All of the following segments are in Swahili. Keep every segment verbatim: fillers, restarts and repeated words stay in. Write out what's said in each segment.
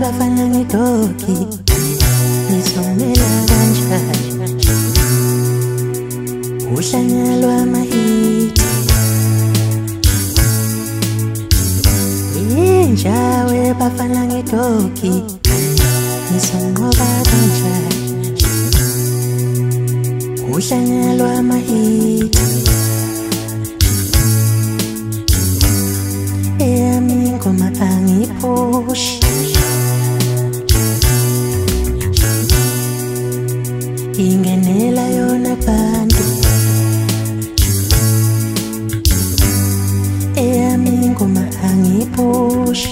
bafana ngidoki ngisomela kanjani uhlanyelwa amahiti injawe bafana ngidoki ngisonqoba kanjani uhlanyelwa amahiti eyami ingoma angiphushi ingenela yona bantu eyami ingoma angiphushi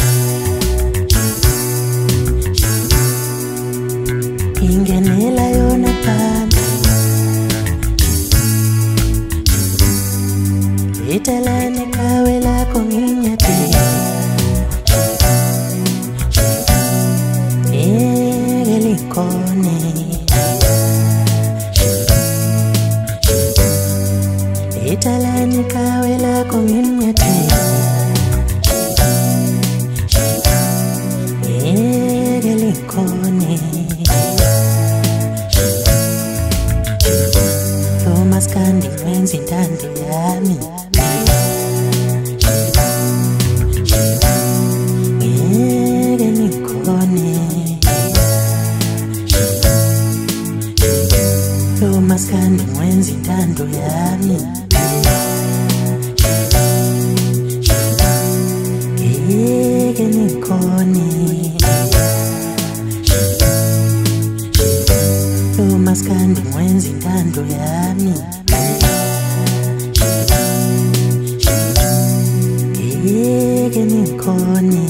ingenela yona bantu italane kawe lakho nginyathela elikone italane kawe lakho nginyathela elikone Thomaskandi wenza intando yami Thomaskandi wenza intando yami ngeke nikhone Thomaskandi wenza intando yami ngeke nikhone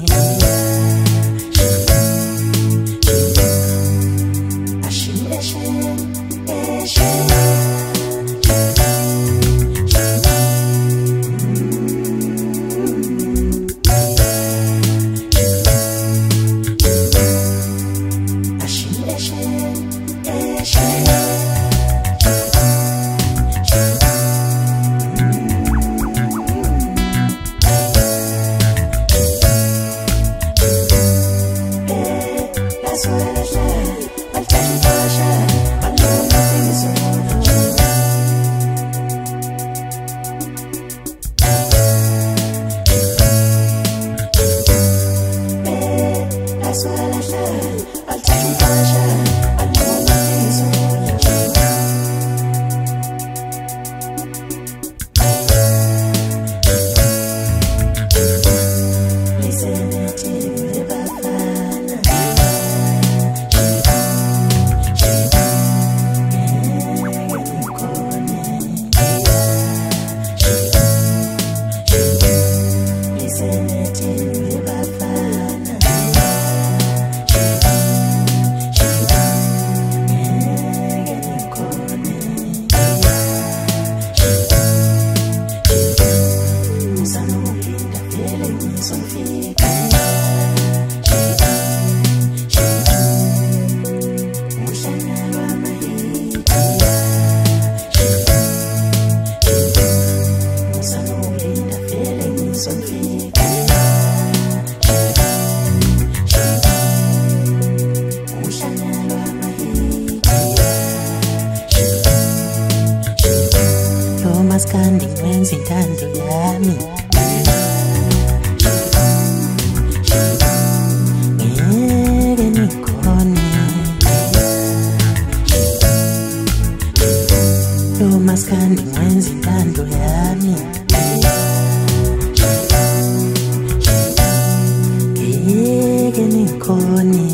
Thomaskandi wenza intando yami ngeke nikhone Thomaskandi wenza intando yami ngeke nikhone